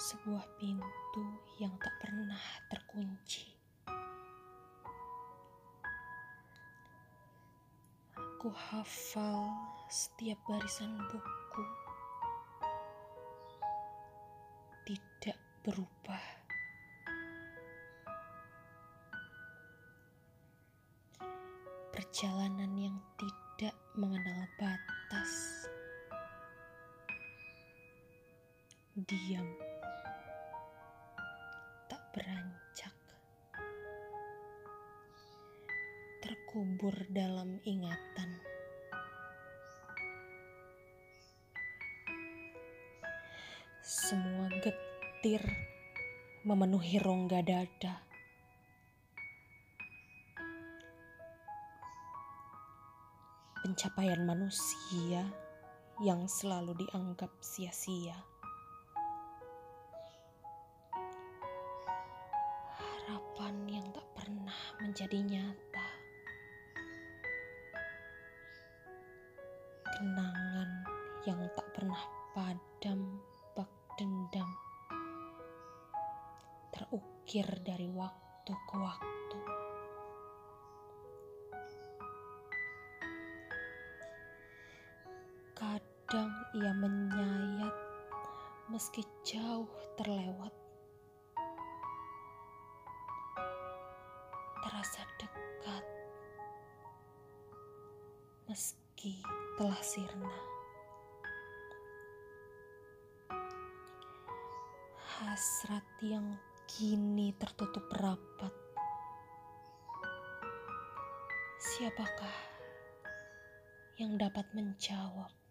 sebuah pintu yang tak pernah terkunci. Aku hafal setiap barisan buku, tidak berubah. Perjalanan yang tidak mengenal batas, diam, tak beranjak, terkubur dalam ingatan. Semua getir memenuhi rongga dada. Pencapaian manusia yang selalu dianggap sia-sia. Harapan yang tak pernah menjadi nyata. Kenangan yang tak pernah padam bak dendam. Terukir dari waktu ke waktu. Kadang ia menyayat meski jauh terlewat. Terasa dekat meski telah sirna. Hasrat yang kini tertutup rapat. Siapakah yang dapat menjawab?